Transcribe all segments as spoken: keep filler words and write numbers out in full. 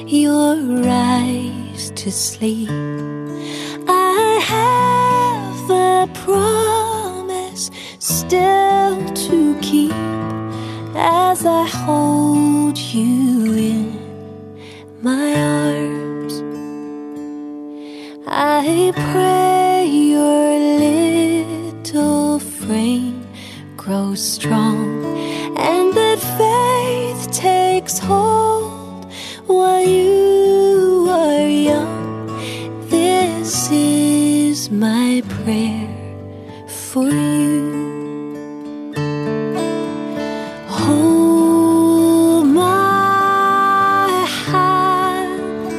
your eyes to sleep. I have a promise still to keep as I hold you in my arms. I pray your little frame grows strong and that faith takes hold while you are young. This is my prayer for you. Hold my hand,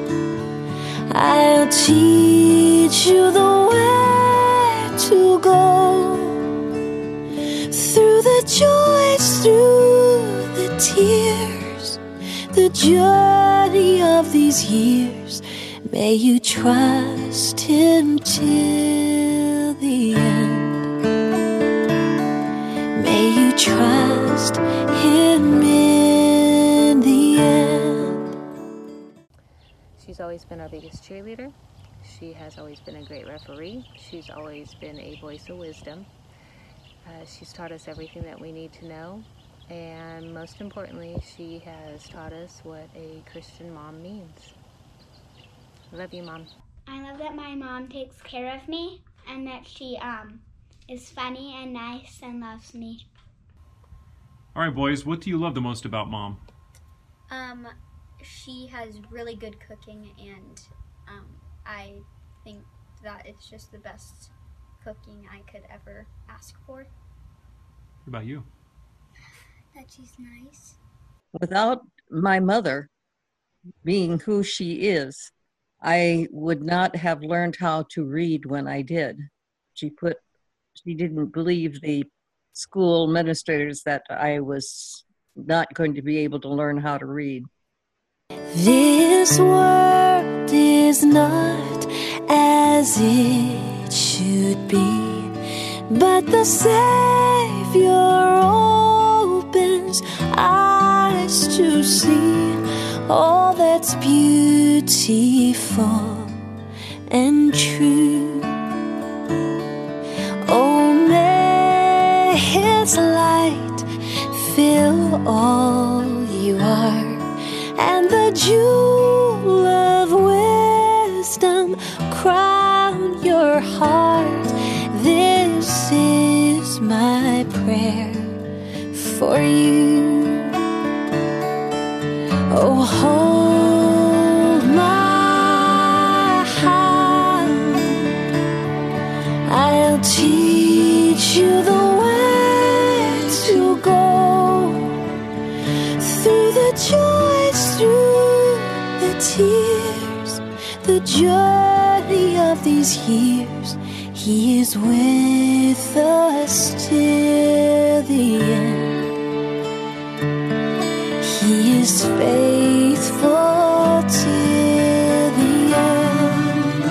I'll teach you the way to go, through the joys, through the tears, the journey of these years. May you trust him till the end. May you trust him in the end. She's always been our biggest cheerleader. She has always been a great referee. She's always been a voice of wisdom. Uh, she's taught us everything that we need to know. And most importantly, she has taught us what a Christian mom means. I love you, Mom. I love that my mom takes care of me and that she um is funny and nice and loves me. All right, boys, what do you love the most about Mom? Um, she has really good cooking, and um, I think that it's just the best cooking I could ever ask for. What about you? That she's nice. Without my mother being who she is, I would not have learned how to read when I did. She put, she didn't believe the school administrators that I was not going to be able to learn how to read. This world is not as it should be, but the Savior opens eyes to see all that's beautiful and true. Oh, may his light fill all you are, and the jewel of wisdom crown your heart. This is my prayer for you. Oh, hold my hand, I'll teach you the way to go, through the joys, through the tears, the journey of these years. He is with us till the end. He is faithful till the end.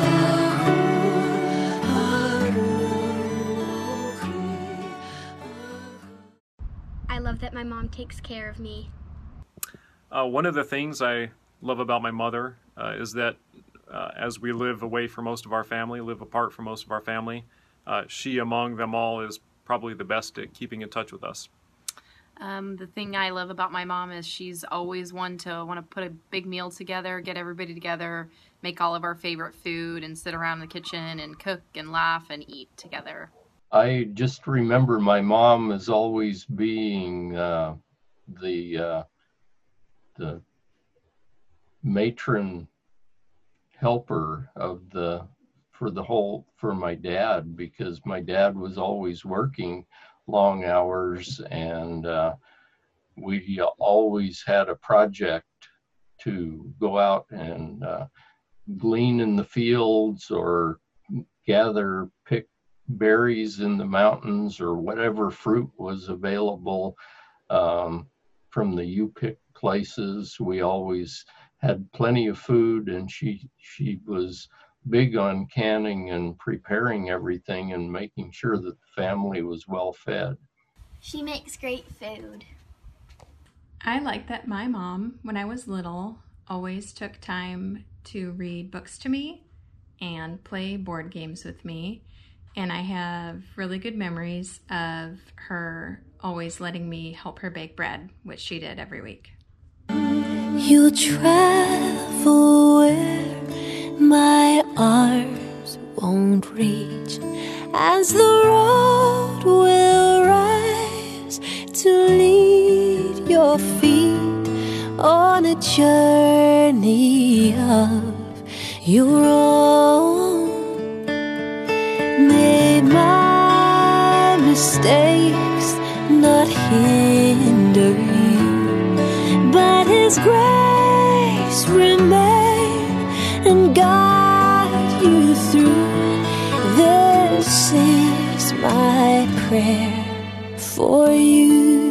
I love that my mom takes care of me. Uh, one of the things I love about my mother uh, is that uh, as we live away from most of our family, live apart from most of our family, uh, she among them all is probably the best at keeping in touch with us. Um, the thing I love about my mom is she's always one to want to put a big meal together, get everybody together, make all of our favorite food, and sit around the kitchen and cook and laugh and eat together. I just remember my mom as always being uh, the uh, the matron helper of the for the whole for my dad, because my dad was always working long hours, and uh, we always had a project to go out and uh, glean in the fields or gather, pick berries in the mountains or whatever fruit was available um, from the U-pick places. We always had plenty of food, and she she was big on canning and preparing everything and making sure that the family was well fed. She makes great food. I like that my mom, when I was little, always took time to read books to me and play board games with me. And I have really good memories of her always letting me help her bake bread, which she did every week. You'll travel where my arms won't reach, as the road will rise to lead your feet on a journey of your own. May my mistakes not hinder you, but His grace remain and guide you through. This is my prayer for you.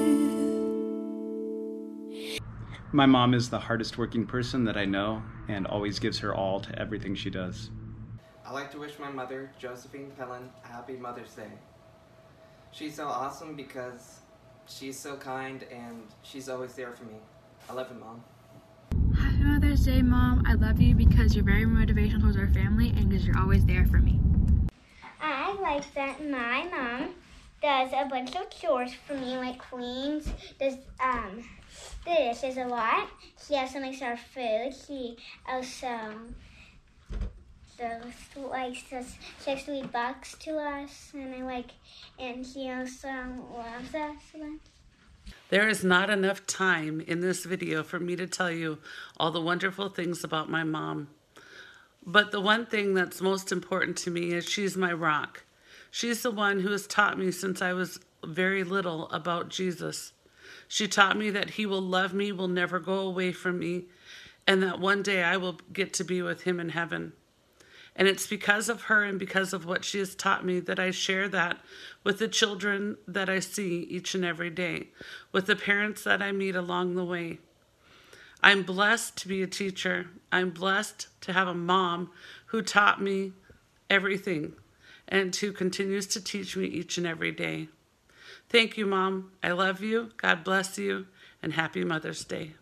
My mom is the hardest working person that I know and always gives her all to everything she does. I'd like to wish my mother, Josephine Pellin, a happy Mother's Day. She's so awesome because she's so kind and she's always there for me. I love you, Mom. Happy Mother's Day, Mom. I love you because you're very motivational towards our family and because you're always there for me. I like that my mom does a bunch of chores for me, like cleans, does um, the dishes a lot. She also makes our food. She also does, like, says, says sweet bucks to us, and I like, and she also loves us a bunch. There is not enough time in this video for me to tell you all the wonderful things about my mom. But the one thing that's most important to me is she's my rock. She's the one who has taught me since I was very little about Jesus. She taught me that He will love me, will never go away from me, and that one day I will get to be with Him in heaven. And it's because of her and because of what she has taught me that I share that with the children that I see each and every day, with the parents that I meet along the way. I'm blessed to be a teacher. I'm blessed to have a mom who taught me everything and who continues to teach me each and every day. Thank you, Mom. I love you. God bless you, and happy Mother's Day.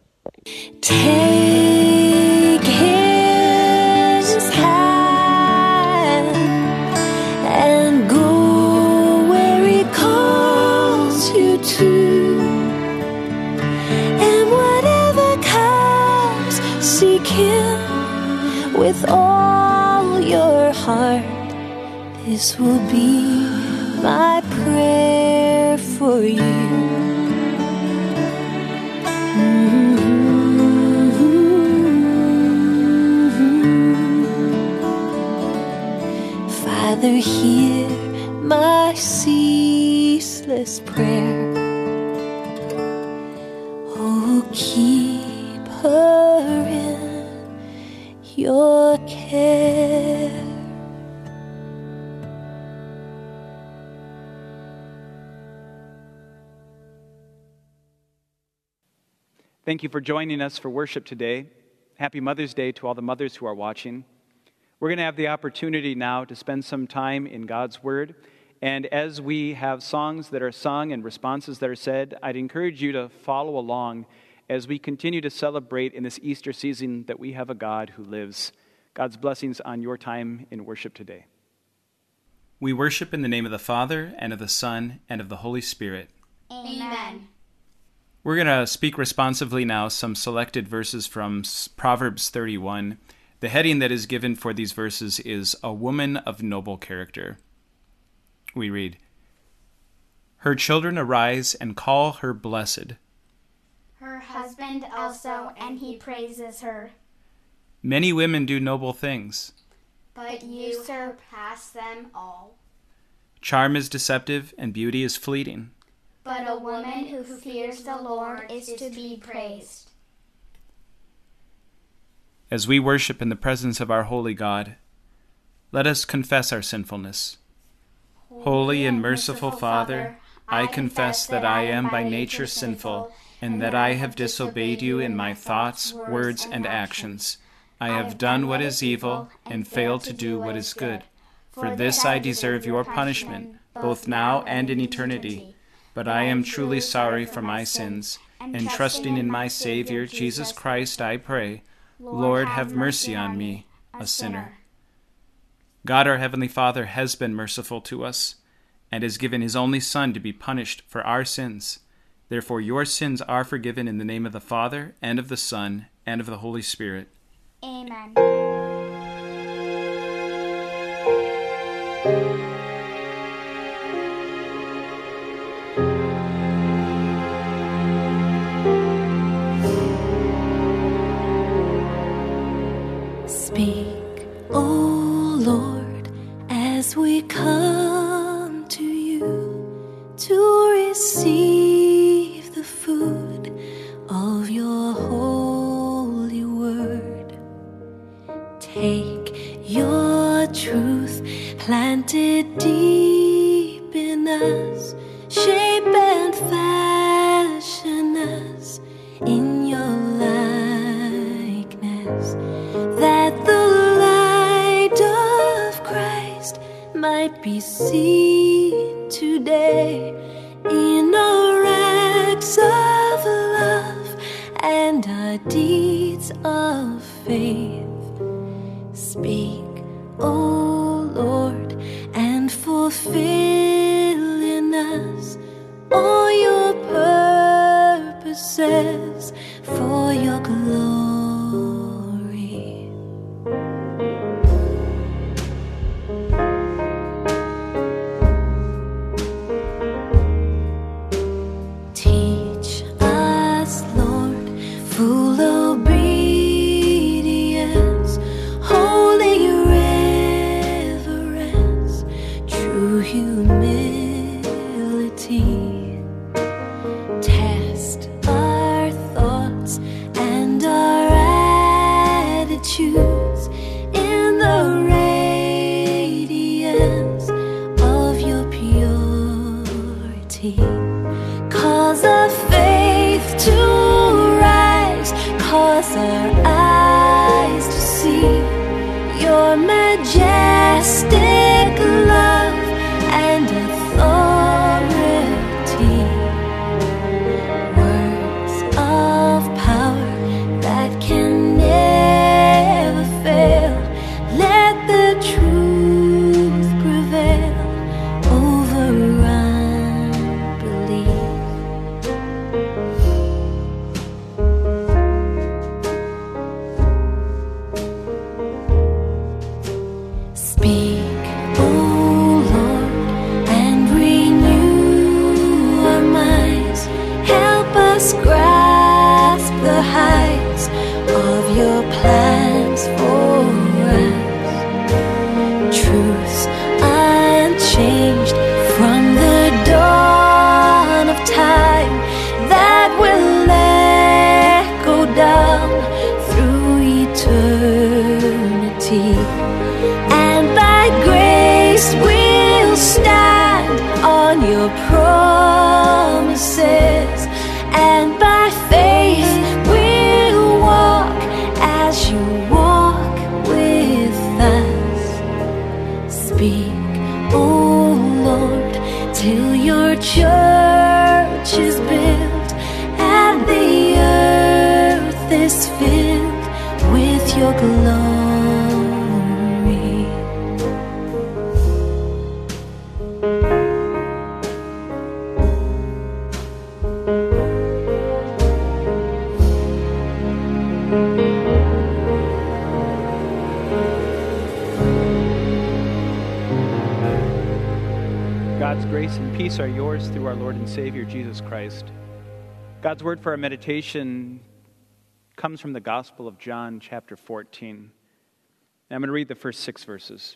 Take His hand and go where He calls you to, and whatever comes, seek Him with all your heart. This will be my prayer for you. Mm-hmm. Father, hear my ceaseless prayer. Oh, keep her in your care. Thank you for joining us for worship today. Happy Mother's Day to all the mothers who are watching. We're going to have the opportunity now to spend some time in God's Word. And as we have songs that are sung and responses that are said, I'd encourage you to follow along as we continue to celebrate in this Easter season that we have a God who lives. God's blessings on your time in worship today. We worship in the name of the Father, and of the Son, and of the Holy Spirit. Amen. We're going to speak responsively now some selected verses from Proverbs thirty-one. The heading that is given for these verses is A Woman of Noble Character. We read, Her children arise and call her blessed. Her husband also, and he praises her. Many women do noble things, but you surpass them all. Charm is deceptive and beauty is fleeting, but a woman who fears the Lord is to be praised. As we worship in the presence of our holy God, let us confess our sinfulness. Holy and merciful Father, I confess that I am by nature sinful, and that I have disobeyed you in my thoughts, words, and actions. I have done what is evil and failed to do what is good. For this I deserve your punishment, both now and in eternity. But I am truly sorry for my sins, and trusting in my Savior, Jesus Christ, I pray, Lord, have mercy on me, a sinner. God, our Heavenly Father, has been merciful to us and has given his only Son to be punished for our sins. Therefore, your sins are forgiven in the name of the Father, and of the Son, and of the Holy Spirit. Amen. Speak, O Lord, as we come to you to receive the food of your holy word. Take your truth planted deep in us, shape and fashion us in your likeness, that the light of Christ might be seen today in our acts of love and our deeds of faith. Speak, O Lord, and fulfill in us all your purposes for your glory. Teach us, Lord, full obedience, holy reverence, true humility. Test our thoughts and our attitudes in the radiance of your purity. Cause our faith to rise, cause our eyes to see your majestic love and authority. Words of power that can never fail. Let the truth prevail over unbelief. Speak, O Lord, and renew our minds. Help us grasp the heights of your plans for us. Truths unchanged from the dawn of time that will echo down through eternity. And by grace we'll stand on your promises, and by faith we'll walk as you walk with us. Speak, O Lord, till your church is built and the earth is filled with your glory. God's grace and peace are yours through our Lord and Savior, Jesus Christ. God's word for our meditation comes from the Gospel of John, chapter fourteen. And I'm going to read the first six verses.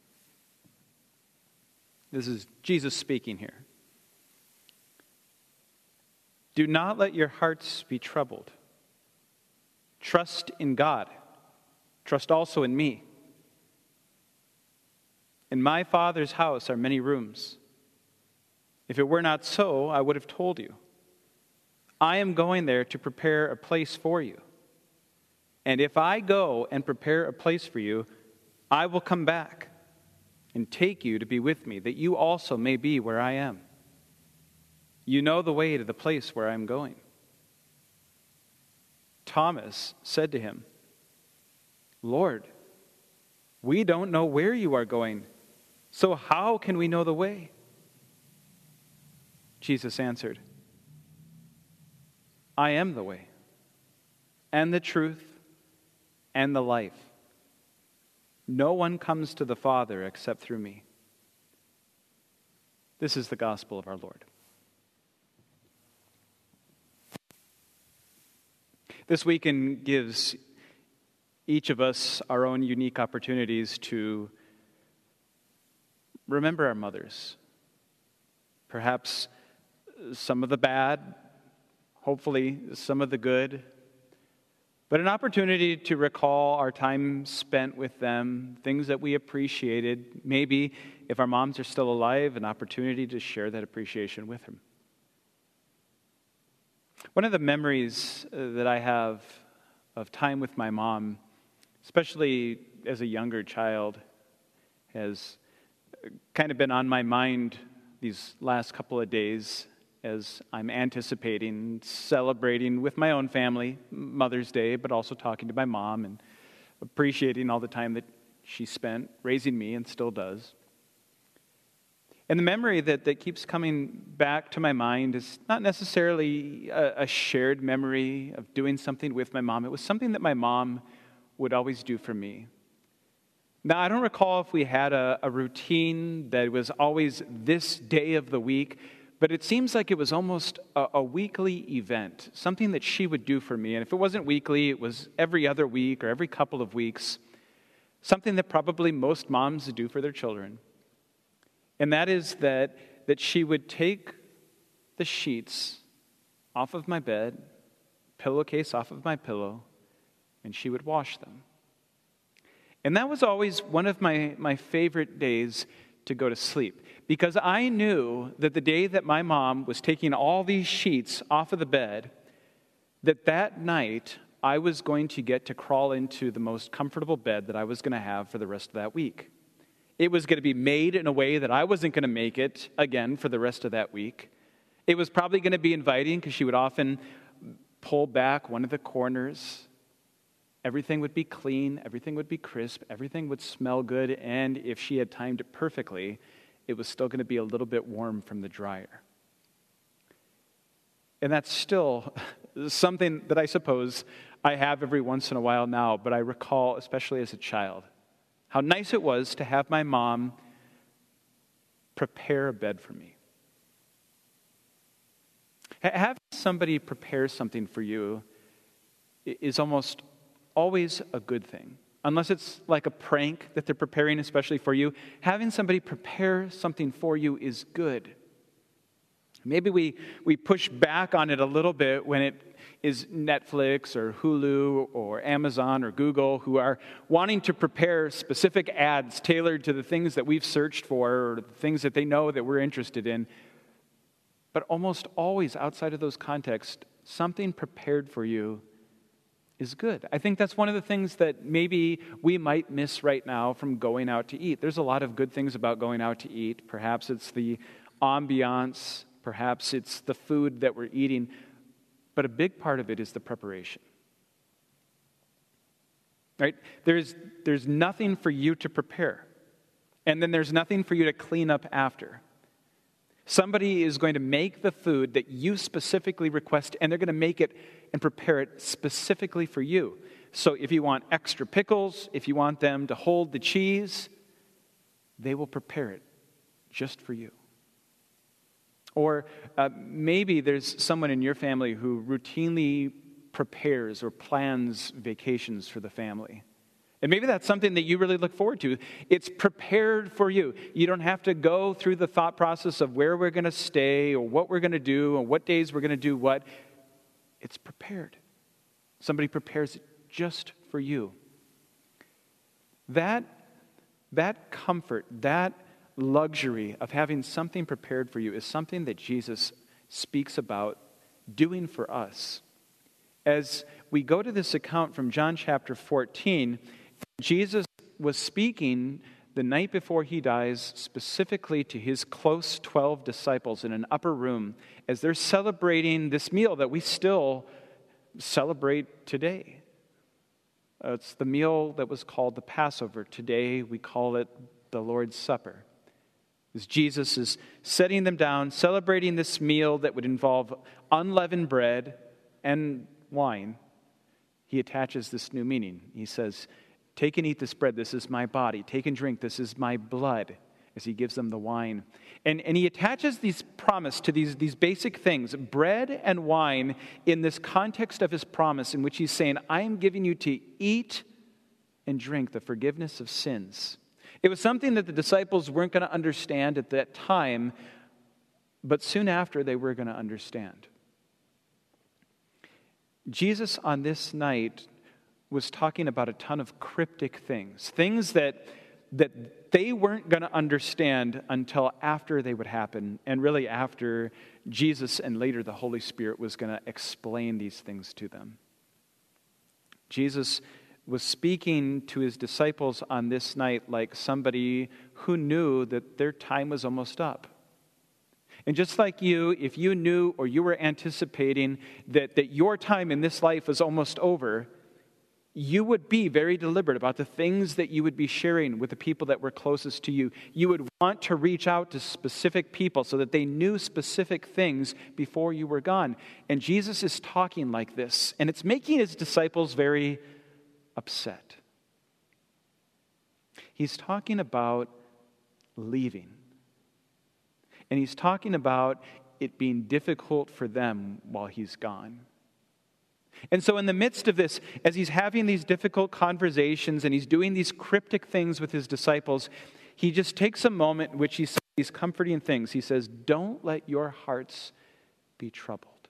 This is Jesus speaking here. Do not let your hearts be troubled. Trust in God. Trust also in me. In my Father's house are many rooms. If it were not so, I would have told you. I am going there to prepare a place for you. And if I go and prepare a place for you, I will come back and take you to be with me, that you also may be where I am. You know the way to the place where I am going. Thomas said to him, Lord, we don't know where you are going, so how can we know the way? Jesus answered, I am the way, and the truth, and the life. No one comes to the Father except through me. This is the gospel of our Lord. This weekend gives each of us our own unique opportunities to remember our mothers. Perhaps some of the bad, hopefully some of the good, but an opportunity to recall our time spent with them, things that we appreciated. Maybe, if our moms are still alive, an opportunity to share that appreciation with them. One of the memories that I have of time with my mom, especially as a younger child, has kind of been on my mind these last couple of days as I'm anticipating, celebrating with my own family Mother's Day, but also talking to my mom and appreciating all the time that she spent raising me and still does. And the memory that, that keeps coming back to my mind is not necessarily a, a shared memory of doing something with my mom. It was something that my mom would always do for me. Now, I don't recall if we had a, a routine that was always this day of the week, but it seems like it was almost a, a weekly event, something that she would do for me. And if it wasn't weekly, it was every other week or every couple of weeks, something that probably most moms do for their children. And that is that, that she would take the sheets off of my bed, pillowcase off of my pillow, and she would wash them. And that was always one of my, my favorite days to go to sleep, because I knew that the day that my mom was taking all these sheets off of the bed, that that night I was going to get to crawl into the most comfortable bed that I was going to have for the rest of that week. It was going to be made in a way that I wasn't going to make it again for the rest of that week. It was probably going to be inviting because she would often pull back one of the corners. Everything would be clean, everything would be crisp, everything would smell good, and if she had timed it perfectly, it was still going to be a little bit warm from the dryer. And that's still something that I suppose I have every once in a while now, but I recall, especially as a child, how nice it was to have my mom prepare a bed for me. Having somebody prepare something for you is almost always a good thing. Unless it's like a prank that they're preparing especially for you, having somebody prepare something for you is good. Maybe we, we push back on it a little bit when it is Netflix or Hulu or Amazon or Google who are wanting to prepare specific ads tailored to the things that we've searched for or the things that they know that we're interested in. But almost always outside of those contexts, something prepared for you is good. I think that's one of the things that maybe we might miss right now from going out to eat. There's a lot of good things about going out to eat. Perhaps it's the ambiance, perhaps it's the food that we're eating, but a big part of it is the preparation. Right? There's, there's nothing for you to prepare, and then there's nothing for you to clean up after. Somebody is going to make the food that you specifically request, and they're going to make it and prepare it specifically for you. So if you want extra pickles, if you want them to hold the cheese, they will prepare it just for you. Or uh, maybe there's someone in your family who routinely prepares or plans vacations for the family. And maybe that's something that you really look forward to. It's prepared for you. You don't have to go through the thought process of where we're going to stay or what we're going to do or what days we're going to do what. It's prepared. Somebody prepares it just for you. That, that comfort, that luxury of having something prepared for you is something that Jesus speaks about doing for us. As we go to this account from John chapter fourteen, Jesus was speaking the night before he dies specifically to his close twelve disciples in an upper room as they're celebrating this meal that we still celebrate today. Uh, it's the meal that was called the Passover. Today we call it the Lord's Supper. As Jesus is setting them down, celebrating this meal that would involve unleavened bread and wine, he attaches this new meaning. He says, take and eat this bread, this is my body. Take and drink, this is my blood, as he gives them the wine. And, and he attaches these promise to these, these basic things, bread and wine, in this context of his promise in which he's saying, I am giving you to eat and drink the forgiveness of sins. It was something that the disciples weren't going to understand at that time, but soon after they were going to understand. Jesus on this night was talking about a ton of cryptic things, things that, that they weren't going to understand until after they would happen, and really after Jesus and later the Holy Spirit was going to explain these things to them. Jesus was speaking to his disciples on this night like somebody who knew that their time was almost up. And just like you, if you knew or you were anticipating that, that your time in this life was almost over, you would be very deliberate about the things that you would be sharing with the people that were closest to you. You would want to reach out to specific people so that they knew specific things before you were gone. And Jesus is talking like this, and it's making his disciples very upset. He's talking about leaving. And he's talking about it being difficult for them while he's gone. And so in the midst of this, as he's having these difficult conversations and he's doing these cryptic things with his disciples, he just takes a moment in which he says these comforting things. He says, don't let your hearts be troubled.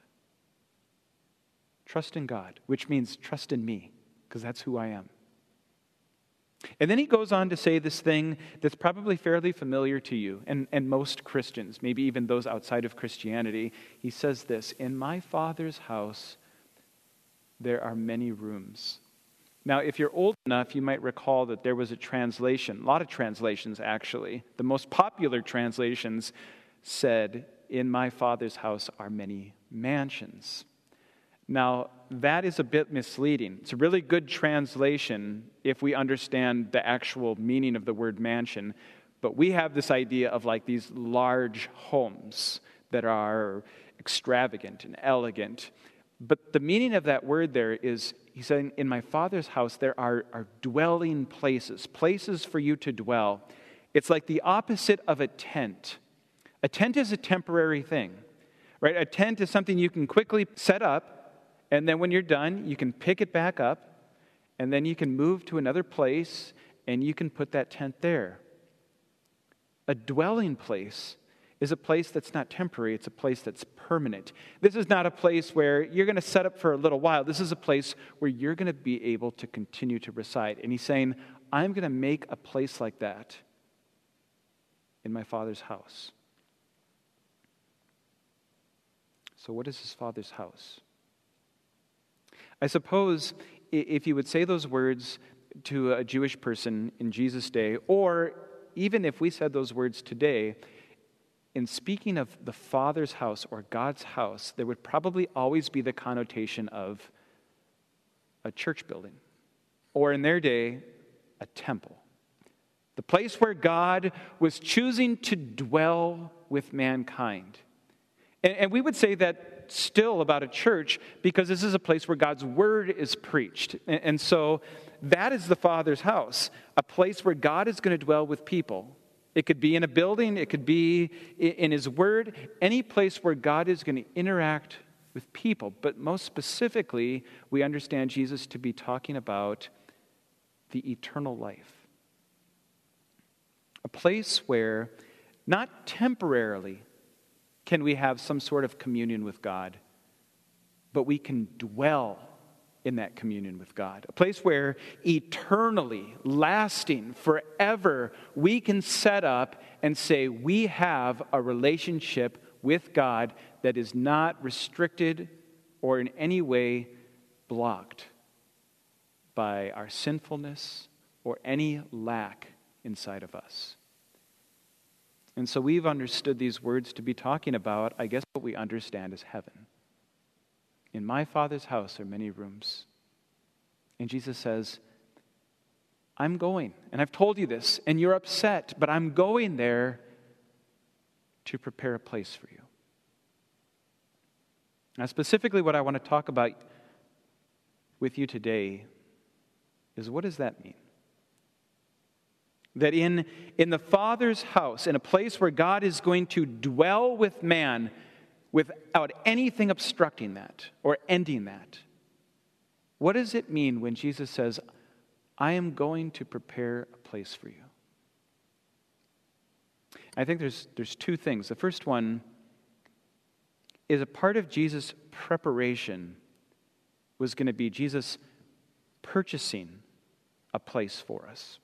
Trust in God, which means trust in me, because that's who I am. And then he goes on to say this thing that's probably fairly familiar to you and, and most Christians, maybe even those outside of Christianity. He says this, in my Father's house there are many rooms. Now, if you're old enough, you might recall that there was a translation, a lot of translations actually. The most popular translations said, in my Father's house are many mansions. Now, that is a bit misleading. It's a really good translation if we understand the actual meaning of the word mansion, but we have this idea of like these large homes that are extravagant and elegant. But the meaning of that word there is, he's saying, in my Father's house there are, are dwelling places, places for you to dwell. It's like the opposite of a tent. A tent is a temporary thing, right? A tent is something you can quickly set up, and then when you're done, you can pick it back up, and then you can move to another place, and you can put that tent there. A dwelling place is a place that's not temporary, it's a place that's permanent. This is not a place where you're going to set up for a little while. This is a place where you're going to be able to continue to reside. And he's saying, I'm going to make a place like that in my Father's house. So what is his Father's house? I suppose if you would say those words to a Jewish person in Jesus' day, or even if we said those words today, in speaking of the Father's house or God's house, there would probably always be the connotation of a church building, or in their day, a temple. The place where God was choosing to dwell with mankind. And, and we would say that still about a church because this is a place where God's word is preached. And, and so that is the Father's house, a place where God is going to dwell with people. It could be in a building, it could be in his word, any place where God is going to interact with people. But most specifically, we understand Jesus to be talking about the eternal life. A place where, not temporarily, can we have some sort of communion with God, but we can dwell in that communion with God. A place where eternally, lasting, forever, we can set up and say we have a relationship with God that is not restricted or in any way blocked by our sinfulness or any lack inside of us. And so we've understood these words to be talking about, I guess, what we understand as heaven. In my Father's house are many rooms. And Jesus says, I'm going, and I've told you this, and you're upset, but I'm going there to prepare a place for you. Now, specifically what I want to talk about with you today is, what does that mean? That in, in the Father's house, in a place where God is going to dwell with man without anything obstructing that or ending that, what does it mean when Jesus says, I am going to prepare a place for you? I think there's, there's two things. The first one is a part of Jesus' preparation was going to be Jesus purchasing a place for us.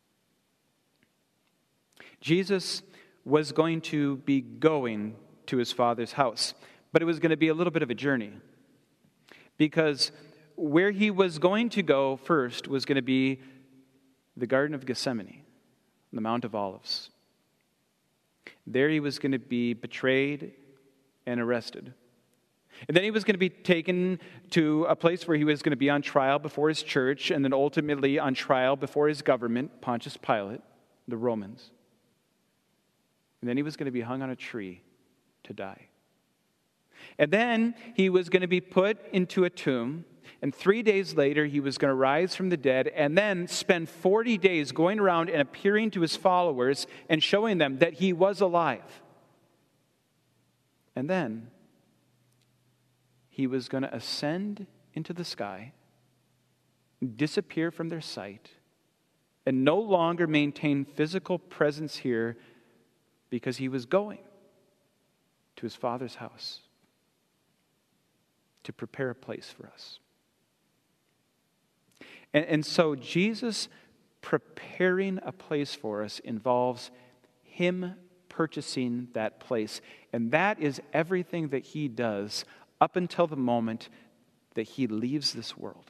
Jesus was going to be going to his Father's house, but it was going to be a little bit of a journey, because where he was going to go first was going to be the Garden of Gethsemane, the Mount of Olives. There he was going to be betrayed and arrested. And then he was going to be taken to a place where he was going to be on trial before his church, and then ultimately on trial before his government, Pontius Pilate, the Romans. And then he was going to be hung on a tree to die. And then he was going to be put into a tomb, and three days later he was going to rise from the dead, and then spend forty days going around and appearing to his followers and showing them that he was alive. And then he was going to ascend into the sky, disappear from their sight, and no longer maintain physical presence here, because he was going to his Father's house to prepare a place for us. And, and so Jesus preparing a place for us involves him purchasing that place. And that is everything that he does up until the moment that he leaves this world.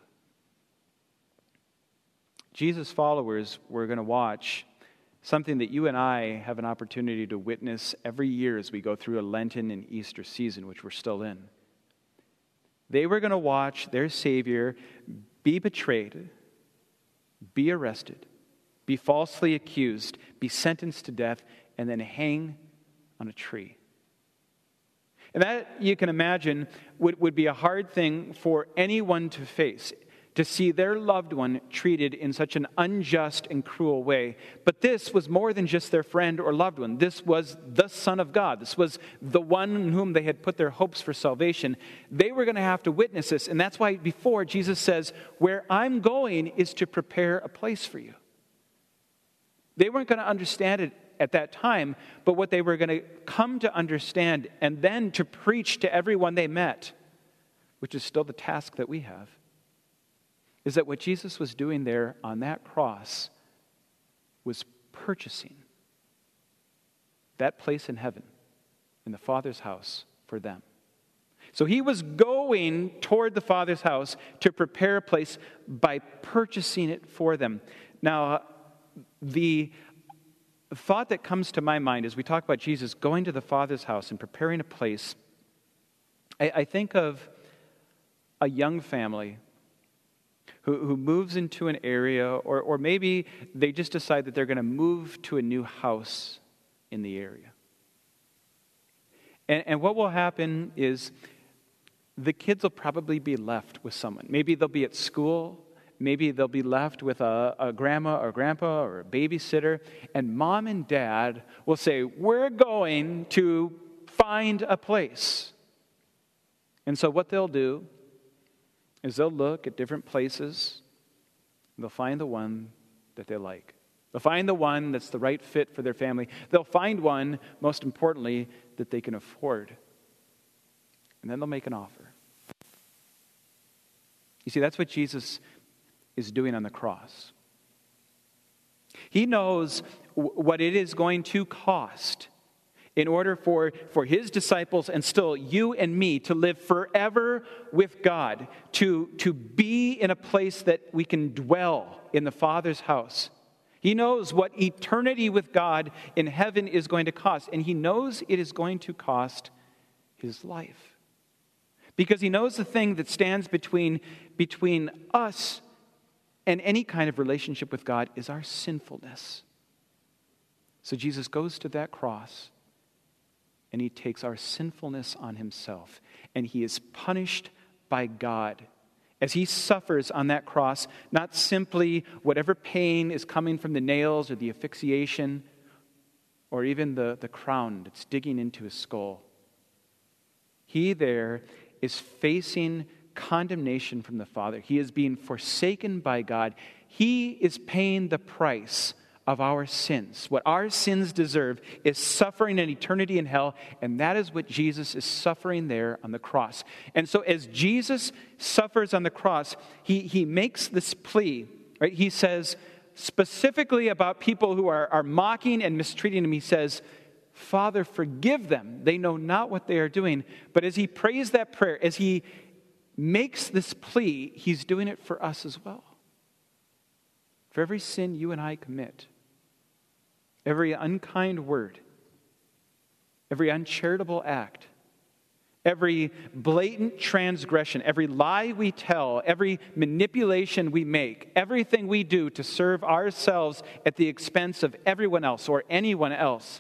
Jesus' followers were going to watch something that you and I have an opportunity to witness every year as we go through a Lenten and Easter season, which we're still in. They were going to watch their Savior be betrayed, be arrested, be falsely accused, be sentenced to death, and then hang on a tree. And that, you can imagine, would, would be a hard thing for anyone to face, to see their loved one treated in such an unjust and cruel way. But this was more than just their friend or loved one. This was the Son of God. This was the one in whom they had put their hopes for salvation. They were going to have to witness this. And that's why before Jesus says, where I'm going is to prepare a place for you. They weren't going to understand it at that time, but what they were going to come to understand and then to preach to everyone they met, which is still the task that we have, is that what Jesus was doing there on that cross was purchasing that place in heaven, in the Father's house, for them. So he was going toward the Father's house to prepare a place by purchasing it for them. Now, the thought that comes to my mind as we talk about Jesus going to the Father's house and preparing a place, I, I think of a young family Who, who moves into an area, or, or maybe they just decide that they're going to move to a new house in the area. And, and what will happen is the kids will probably be left with someone. Maybe they'll be at school. Maybe they'll be left with a, a grandma or grandpa or a babysitter. And mom and dad will say, we're going to find a place. And so what they'll do is they'll look at different places, and they'll find the one that they like. They'll find the one that's the right fit for their family. They'll find one, most importantly, that they can afford. And then they'll make an offer. You see, that's what Jesus is doing on the cross. He knows w- what it is going to cost in order for, for his disciples and still you and me to live forever with God, to, to be in a place that we can dwell in the Father's house. He knows what eternity with God in heaven is going to cost, and he knows it is going to cost his life. Because he knows the thing that stands between, between us and any kind of relationship with God is our sinfulness. So Jesus goes to that cross, and he takes our sinfulness on himself, and he is punished by God as he suffers on that cross, not simply whatever pain is coming from the nails or the asphyxiation or even the, the crown that's digging into his skull. He there is facing condemnation from the Father. He is being forsaken by God. He is paying the price of our sins. What our sins deserve is suffering an eternity in hell, and that is what Jesus is suffering there on the cross. And so as Jesus suffers on the cross, he, he makes this plea, right? He says, specifically about people who are, are mocking and mistreating him, he says, Father, forgive them. They know not what they are doing. But as he prays that prayer, as he makes this plea, he's doing it for us as well. For every sin you and I commit, every unkind word, every uncharitable act, every blatant transgression, every lie we tell, every manipulation we make, everything we do to serve ourselves at the expense of everyone else or anyone else,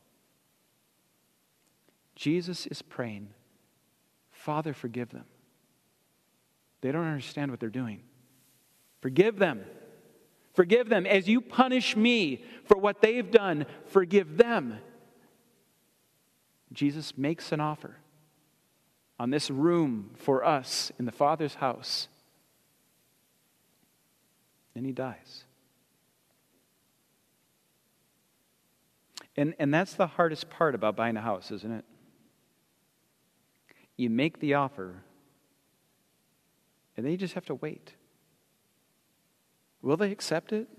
Jesus is praying, Father, forgive them. They don't understand what they're doing. Forgive them. Forgive them. As you punish me for what they've done, forgive them. Jesus makes an offer on this room for us in the Father's house. And he dies. And, and that's the hardest part about buying a house, isn't it? You make the offer, and then you just have to wait. Will they accept it?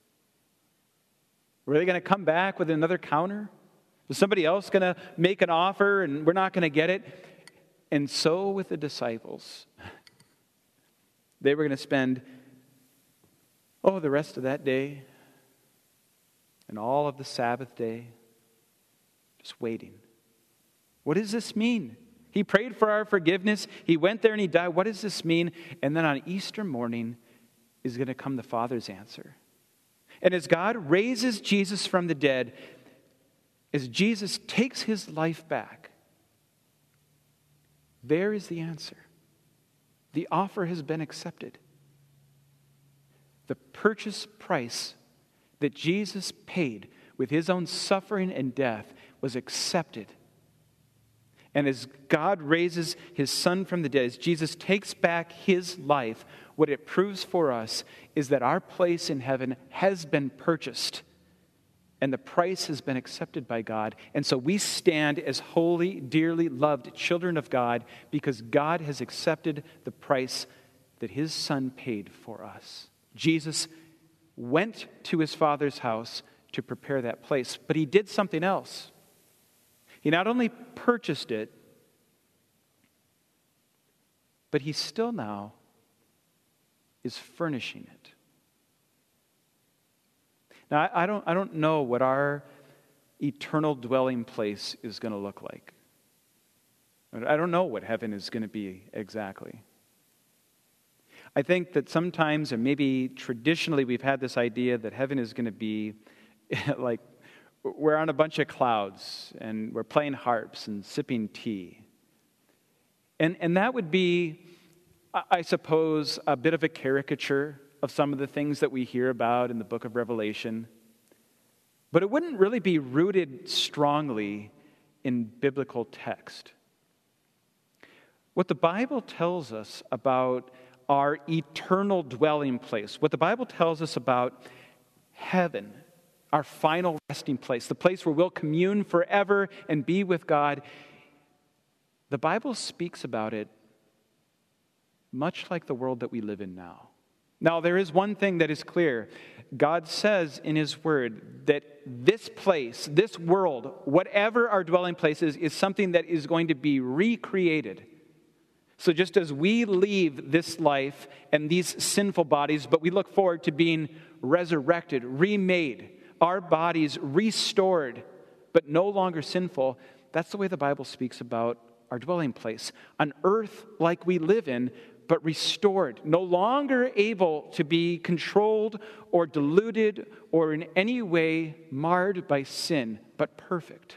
Are they going to come back with another counter? Is somebody else going to make an offer and we're not going to get it? And so with the disciples, they were going to spend, oh, the rest of that day and all of the Sabbath day just waiting. What does this mean? He prayed for our forgiveness. He went there and he died. What does this mean? And then on Easter morning is going to come the Father's answer. And as God raises Jesus from the dead, as Jesus takes his life back, there is the answer. The offer has been accepted. The purchase price that Jesus paid with his own suffering and death was accepted. And as God raises his Son from the dead, as Jesus takes back his life, what it proves for us is that our place in heaven has been purchased. And the price has been accepted by God. And so we stand as holy, dearly loved children of God because God has accepted the price that his Son paid for us. Jesus went to his Father's house to prepare that place, but he did something else. He not only purchased it, but he still now is furnishing it. Now, I don't, I don't know what our eternal dwelling place is going to look like. I don't know what heaven is going to be exactly. I think that sometimes, and maybe traditionally, we've had this idea that heaven is going to be like we're on a bunch of clouds and we're playing harps and sipping tea. And, and that would be, I suppose, a bit of a caricature of some of the things that we hear about in the book of Revelation. But it wouldn't really be rooted strongly in biblical text. What the Bible tells us about our eternal dwelling place, what the Bible tells us about heaven, our final resting place, the place where we'll commune forever and be with God, the Bible speaks about it much like the world that we live in now. Now, there is one thing that is clear. God says in his word that this place, this world, whatever our dwelling place is, is something that is going to be recreated. So just as we leave this life and these sinful bodies, but we look forward to being resurrected, remade, our bodies restored, but no longer sinful, that's the way the Bible speaks about our dwelling place. An earth like we live in, but restored, no longer able to be controlled or diluted or in any way marred by sin, but perfect.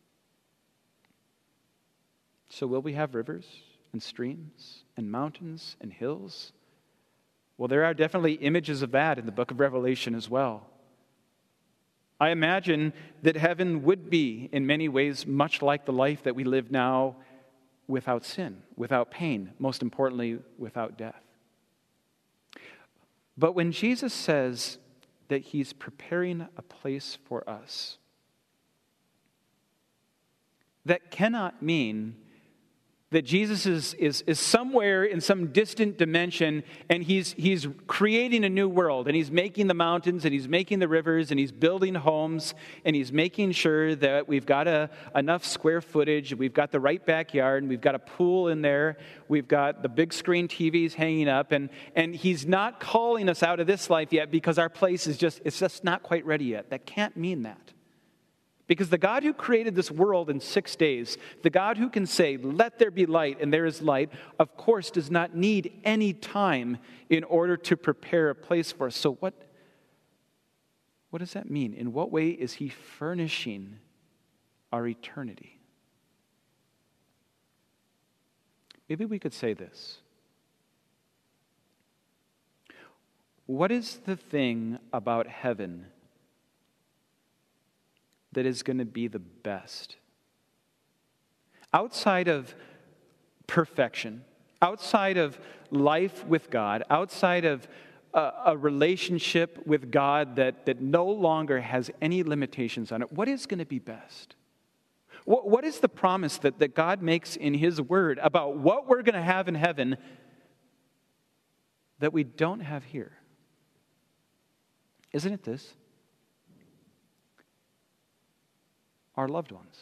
So will we have rivers and streams and mountains and hills? Well, there are definitely images of that in the book of Revelation as well. I imagine that heaven would be, in many ways, much like the life that we live now, without sin, without pain, most importantly, without death. But when Jesus says that he's preparing a place for us, that cannot mean that Jesus is, is, is somewhere in some distant dimension and he's, he's creating a new world and he's making the mountains and he's making the rivers and he's building homes and he's making sure that we've got a, enough square footage, we've got the right backyard, and we've got a pool in there, we've got the big screen T Vs hanging up, and, and he's not calling us out of this life yet because our place is just, it's just not quite ready yet. That can't mean that. Because the God who created this world in six days, the God who can say, let there be light, and there is light, of course does not need any time in order to prepare a place for us. So what, what does that mean? In what way is he furnishing our eternity? Maybe we could say this. What is the thing about heaven that is going to be the best? Outside of perfection, outside of life with God, outside of a, a relationship with God that, that no longer has any limitations on it, what is going to be best? What, what is the promise that, that God makes in his word about what we're going to have in heaven that we don't have here? Isn't it this? Our loved ones.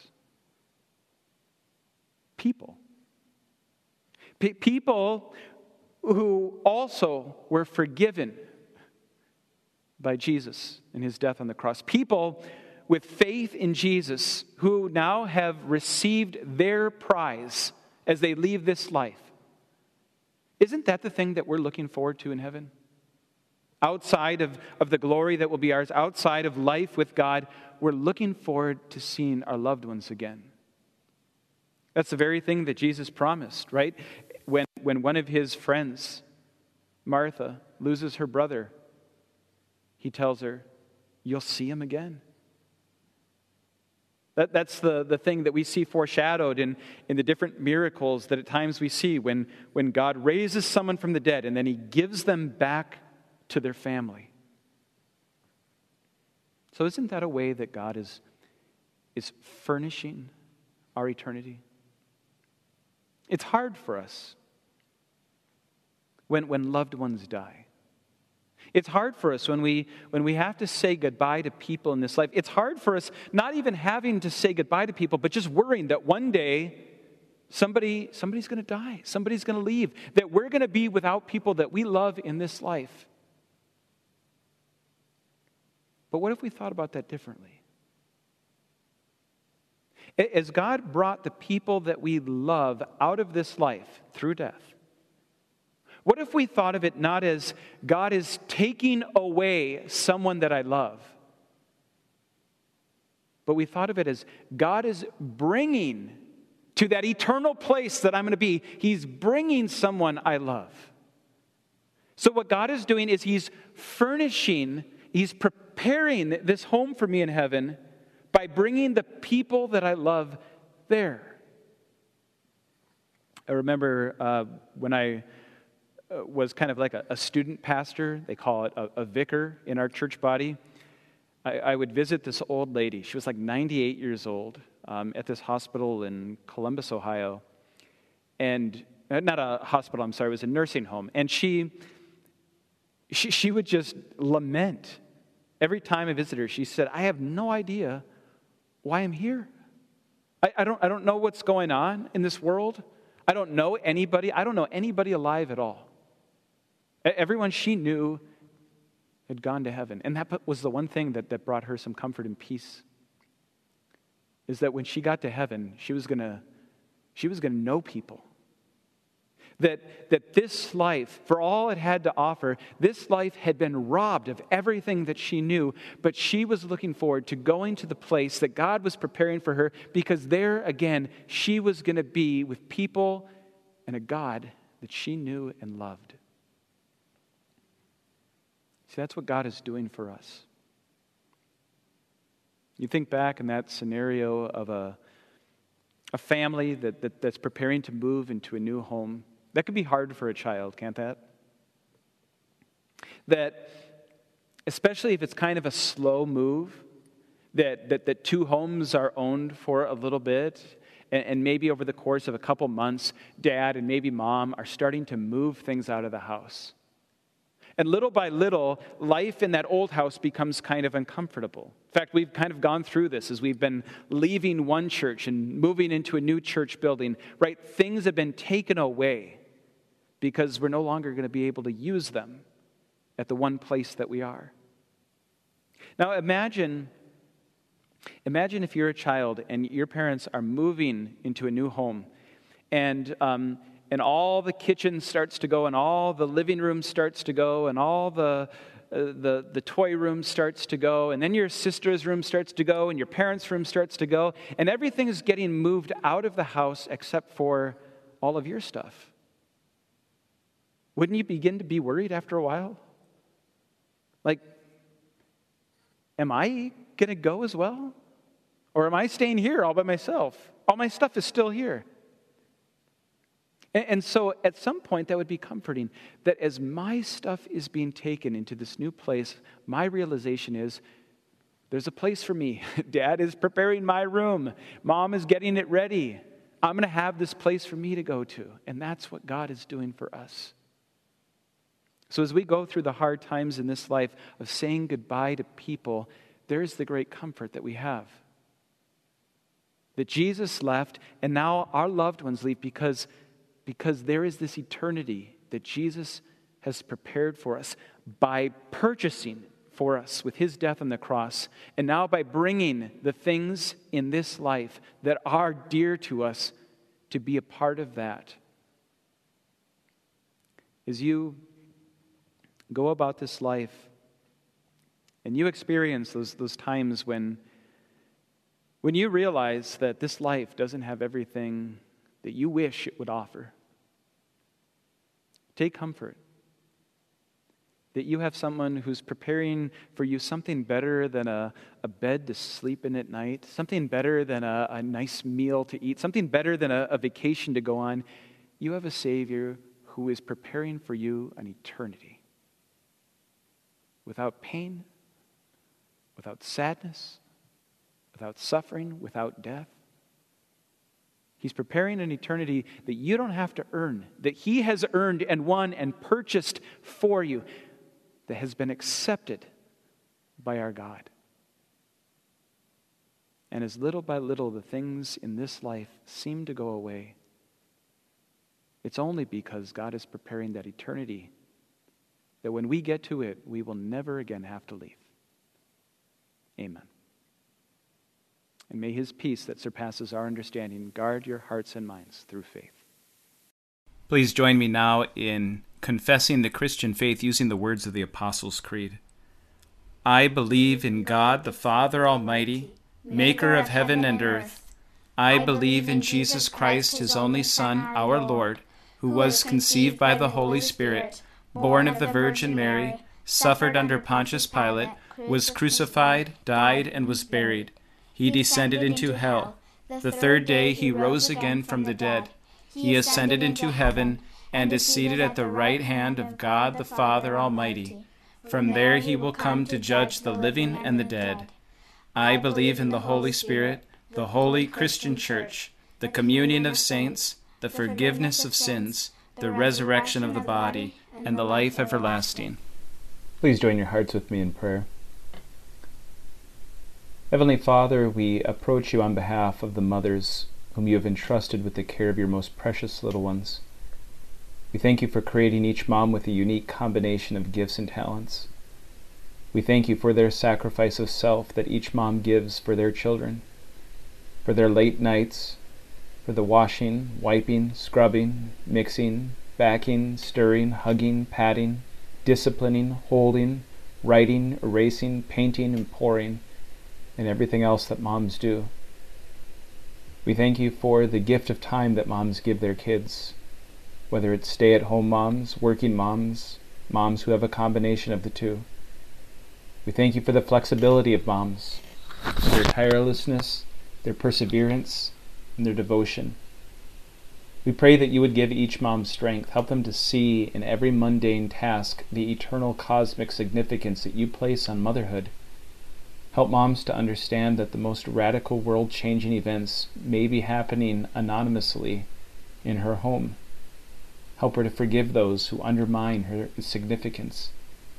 People. P- people who also were forgiven by Jesus and his death on the cross. People with faith in Jesus who now have received their prize as they leave this life. Isn't that the thing that we're looking forward to in heaven? Outside of, of the glory that will be ours, outside of life with God, we're looking forward to seeing our loved ones again. That's the very thing that Jesus promised, right? When, when one of his friends, Martha, loses her brother, he tells her, you'll see him again. That, that's the, the thing that we see foreshadowed in, in the different miracles that at times we see when, when God raises someone from the dead and then he gives them back to their family. So isn't that a way that God is, is furnishing our eternity? It's hard for us when, when loved ones die. It's hard for us when we, when we have to say goodbye to people in this life. It's hard for us not even having to say goodbye to people, but just worrying that one day somebody, somebody's going to die, somebody's going to leave, that we're going to be without people that we love in this life. But what if we thought about that differently? As God brought the people that we love out of this life through death, what if we thought of it not as God is taking away someone that I love, but we thought of it as God is bringing to that eternal place that I'm going to be, he's bringing someone I love. So what God is doing is he's furnishing, he's preparing this home for me in heaven by bringing the people that I love there. I remember uh, when I uh, was kind of like a, a student pastor, they call it a, a vicar in our church body, I, I would visit this old lady. She was like ninety-eight years old um, at this hospital in Columbus, Ohio. And uh, not a hospital, I'm sorry, it was a nursing home. And she, she, she would just lament. Every time I visited her, she said, I have no idea why I'm here. I, I don't I don't know what's going on in this world. I don't know anybody. I don't know anybody alive at all. Everyone she knew had gone to heaven. And that was the one thing that, that brought her some comfort and peace. Is that when she got to heaven, she was gonna she was gonna know people. That, that this life, for all it had to offer, this life had been robbed of everything that she knew, but she was looking forward to going to the place that God was preparing for her, because there, again, she was going to be with people and a God that she knew and loved. See, that's what God is doing for us. You think back in that scenario of a, a family that, that, that's preparing to move into a new home. That can be hard for a child, can't that? That, especially if it's kind of a slow move, that, that, that two homes are owned for a little bit, and, and maybe over the course of a couple months, dad and maybe mom are starting to move things out of the house. And little by little, life in that old house becomes kind of uncomfortable. In fact, we've kind of gone through this as we've been leaving one church and moving into a new church building, right? Things have been taken away because we're no longer going to be able to use them at the one place that we are. Now imagine, imagine if you're a child and your parents are moving into a new home, and um, and all the kitchen starts to go, and all the living room starts to go, and all the, uh, the, the toy room starts to go, and then your sister's room starts to go, and your parents' room starts to go, and everything is getting moved out of the house except for all of your stuff. Wouldn't you begin to be worried after a while? Like, am I going to go as well? Or am I staying here all by myself? All my stuff is still here. And so at some point that would be comforting, that as my stuff is being taken into this new place, my realization is there's a place for me. Dad is preparing my room. Mom is getting it ready. I'm going to have this place for me to go to. And that's what God is doing for us. So as we go through the hard times in this life of saying goodbye to people, there's the great comfort that we have. That Jesus left, and now our loved ones leave because Because there is this eternity that Jesus has prepared for us by purchasing for us with his death on the cross, and now by bringing the things in this life that are dear to us to be a part of that. As you go about this life and you experience those, those times when, when you realize that this life doesn't have everything that you wish it would offer, take comfort that you have someone who's preparing for you something better than a, a bed to sleep in at night, something better than a, a nice meal to eat, something better than a, a vacation to go on. You have a Savior who is preparing for you an eternity without pain, without sadness, without suffering, without death. He's preparing an eternity that you don't have to earn, that he has earned and won and purchased for you, that has been accepted by our God. And as little by little the things in this life seem to go away, it's only because God is preparing that eternity that when we get to it, we will never again have to leave. Amen. And may his peace that surpasses our understanding guard your hearts and minds through faith. Please join me now in confessing the Christian faith using the words of the Apostles' Creed. I believe in God the Father Almighty, maker of heaven and earth. I believe in Jesus Christ, his only Son, our Lord, who was conceived by the Holy Spirit, born of the Virgin Mary, suffered under Pontius Pilate, was crucified, died, and was buried. He descended into hell. The third day he rose again from the dead. He ascended into heaven and is seated at the right hand of God the Father Almighty. From there he will come to judge the living and the dead. I believe in the Holy Spirit, the holy Christian Church, the communion of saints, the forgiveness of sins, the resurrection of the body, and the life everlasting. Please join your hearts with me in prayer. Heavenly Father, we approach you on behalf of the mothers whom you have entrusted with the care of your most precious little ones. We thank you for creating each mom with a unique combination of gifts and talents. We thank you for their sacrifice of self that each mom gives for their children, for their late nights, for the washing, wiping, scrubbing, mixing, backing, stirring, hugging, patting, disciplining, holding, writing, erasing, painting, and pouring, and everything else that moms do. We thank you for the gift of time that moms give their kids, whether it's stay-at-home moms, working moms, moms who have a combination of the two. We thank you for the flexibility of moms, their tirelessness, their perseverance, and their devotion. We pray that you would give each mom strength, help them to see in every mundane task the eternal cosmic significance that you place on motherhood. Help moms to understand that the most radical world-changing events may be happening anonymously in her home. Help her to forgive those who undermine her significance.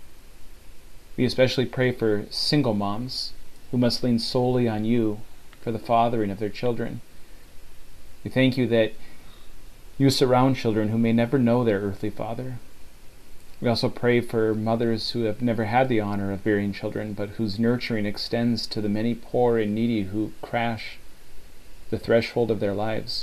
We especially pray for single moms who must lean solely on you for the fathering of their children. We thank you that you surround children who may never know their earthly father. We also pray for mothers who have never had the honor of bearing children, but whose nurturing extends to the many poor and needy who crash the threshold of their lives.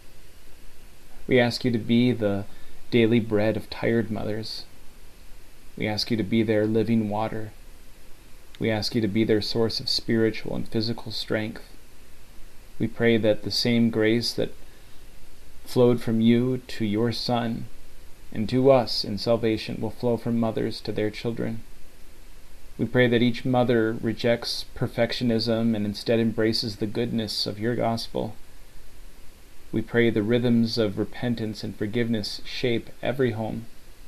We ask you to be the daily bread of tired mothers. We ask you to be their living water. We ask you to be their source of spiritual and physical strength. We pray that the same grace that flowed from you to your Son and to us in salvation will flow from mothers to their children. We pray that each mother rejects perfectionism and instead embraces the goodness of your gospel. We pray the rhythms of repentance and forgiveness shape every home.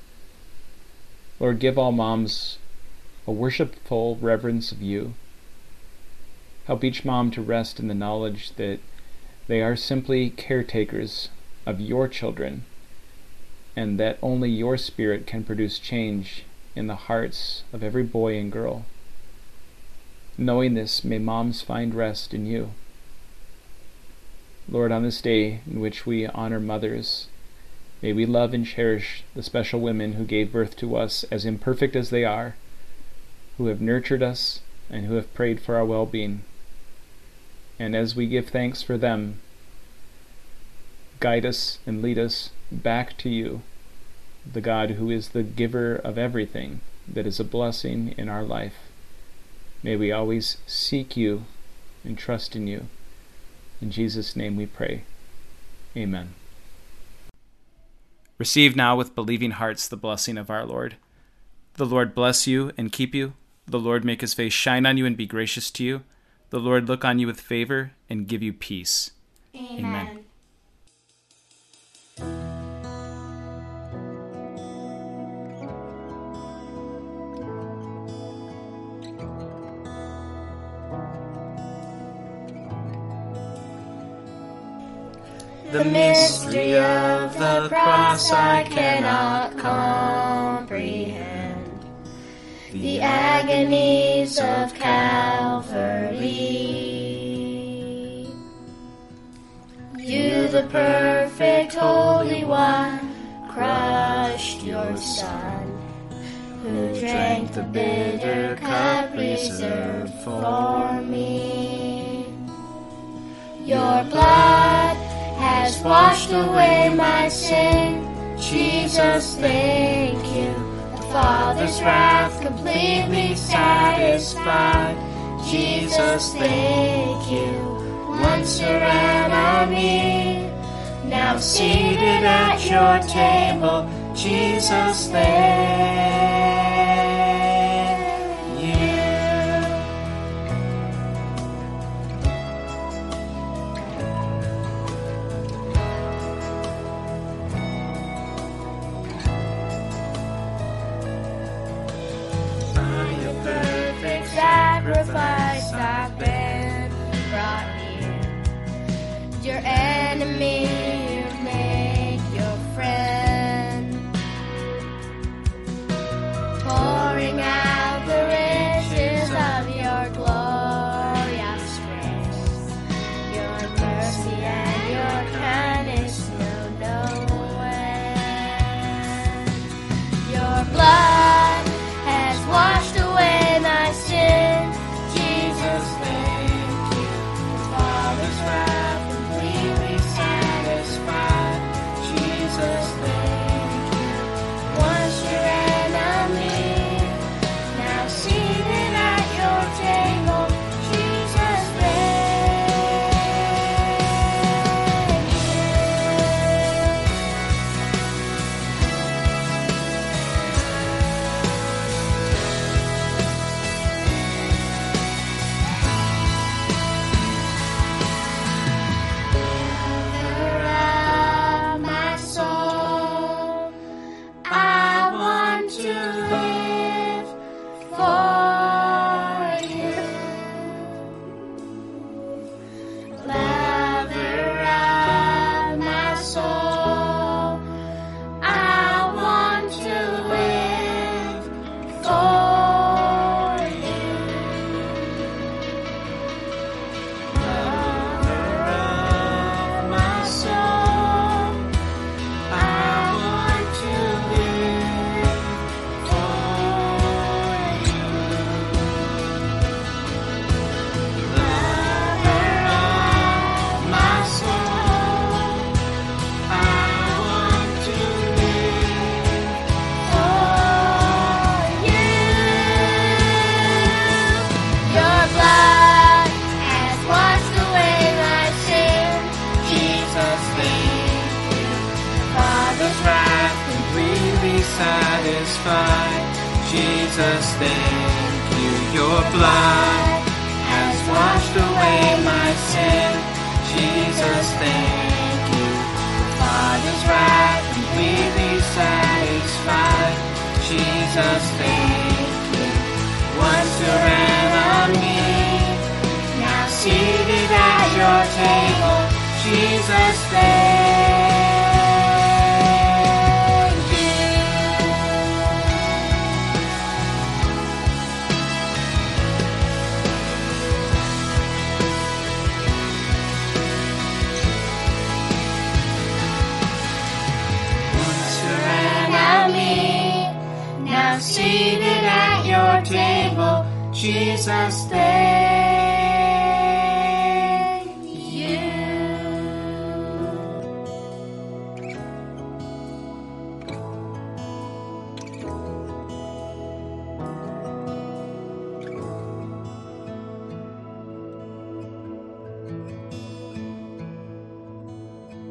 Lord, give all moms a worshipful reverence of you. Help each mom to rest in the knowledge that they are simply caretakers of your children, and that only your Spirit can produce change in the hearts of every boy and girl. Knowing this, may moms find rest in you. Lord, on this day in which we honor mothers, may we love and cherish the special women who gave birth to us, as imperfect as they are, who have nurtured us and who have prayed for our well-being. And as we give thanks for them, guide us and lead us back to you, the God who is the giver of everything that is a blessing in our life. May we always seek you and trust in you. In Jesus' name we pray. Amen. Receive now with believing hearts the blessing of our Lord. The Lord bless you and keep you. The Lord make his face shine on you and be gracious to you. The Lord look on you with favor and give you peace. Amen. Amen. The mystery of the cross I cannot comprehend. The agonies of Calvary. You, the perfect Holy One, crushed your Son, who drank the bitter cup reserved for me. Your blood has washed away my sin. Jesus, thank you. The Father's wrath completely satisfied. Jesus, thank you. Once your enemy, now seated at your table. Jesus, thank you. Sacrifice, I've been brought near. Your enemy, you make your friend. Pouring out the riches of your glorious grace. Your mercy and your kindness know no end. Your blood has washed away my sin. Jesus, thank you. The Father's wrath completely satisfied. satisfied. Jesus, thank you. Your blood has washed away my sin. Jesus, thank you. The Father's wrath completely satisfied. Jesus, thank you. Once you ran on me, now seated at your table. Jesus, thank you. Now seated at your table, Jesus, thank you.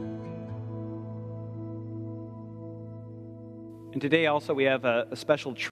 And today also we have a, a special